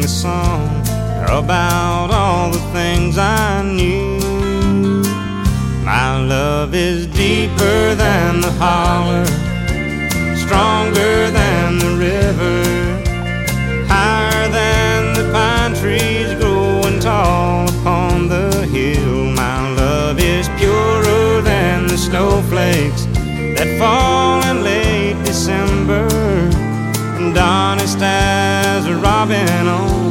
a song about all the things I knew. My love is deeper than the holler, stronger than the river, higher than the pine trees growing tall upon the hill. My love is purer than the snowflakes that fall in late December, and honest as a robin on